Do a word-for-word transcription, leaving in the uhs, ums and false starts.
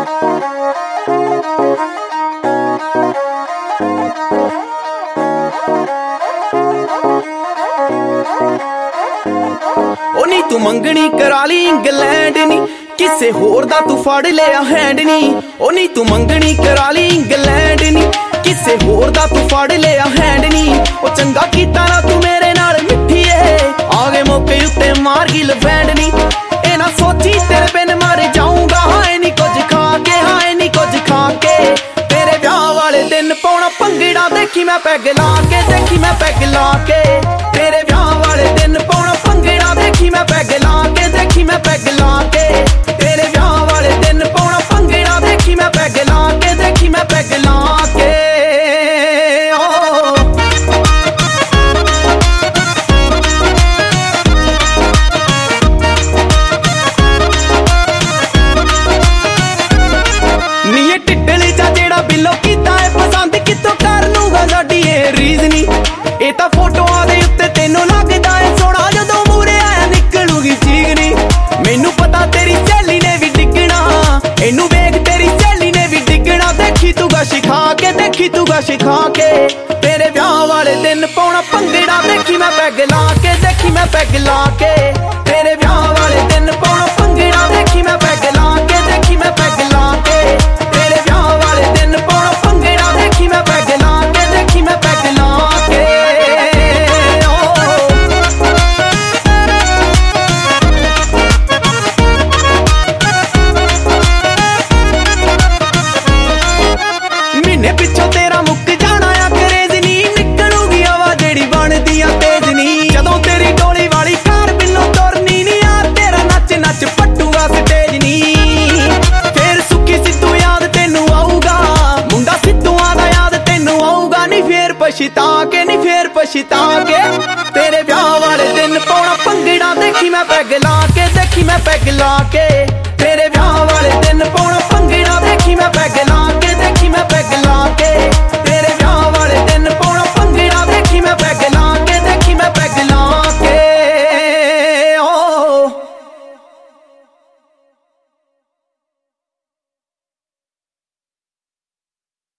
ओ नी तू मंगनी करा ली इंग्लैंड नी किसे होर दा तू फड़ लिया हैंड नी। ओ नी तू मंगनी करा ली इंग्लैंड नी किसे होर दा तू फड़ लिया हैंड नी। ओ चंगा कीता ना तू मेरे नाल मिठीए आ गए मौके उत्ते मार गी लफैंड नी। ए ना सोची तेरे बिन मर जाऊंगा हाए नी कुछ खा के हाए नी कुछ खा के। तेरे ब्याह वाले दिन पौना भंगड़ा देखी मैं पैग ला के देखी मैं पैग ला के। तेरे ब्याह वाले दिन पौना भंगड़ा देखी मैं पैग ला के देखी मैं पैग ला के। तेरे ब्याह वाले दिन पौना भंगड़ा देखी मैं पैग ला के देखी मैं पैग ला के। नीए टिड्डल जा जेड़ा बिलो कीता है पसंद कितों कर लूंगा साडी ए रीजनी। ए तां फोटोआं दे उत्ते तैनूं लगदा है सोहणा जदों मूहरे आया निकलूगी चीगनी। मैनू पता तेरी सहेली ने भी डिगना इनू वेख तेरी सहेली ने भी डिगना। देखी तू गश खा के देखी तू गश खा के। तेरे ब्याह वाले दिन पौना भंगड़ा देखी मैं पैग ला के देखी मैं पैग ला के। तेरे ब्याह वाले दिन पौना भंगड़ा देखी मैं पैग ला के देखी मैं पैग ला के। तेरे ब्याह वाले दिन पौना भंगड़ा देखी मैं पैग ला के देखी मैं पैग ला के। महीने पिछों तेरा मुक जाना आ क्रेज नी निकलूगी हवा जेड़ी बनदी आ तेज नी। जदों तेरी डोली वाली कार बिल्लों तुरनी नी यार तेरा नच नच पट्टूगा स्टेज नी। फिर सुखी सिद्धू याद तेनू आऊगा मुंडा सिद्धूआं दा याद तेनू आऊगा नी। फिर पछता के नी फिर पछता के। तेरे ब्याह वाले दिन पौना भंगड़ा देखी मैं पैग ला के देखी मैं पैग ला के। तेरे ब्याह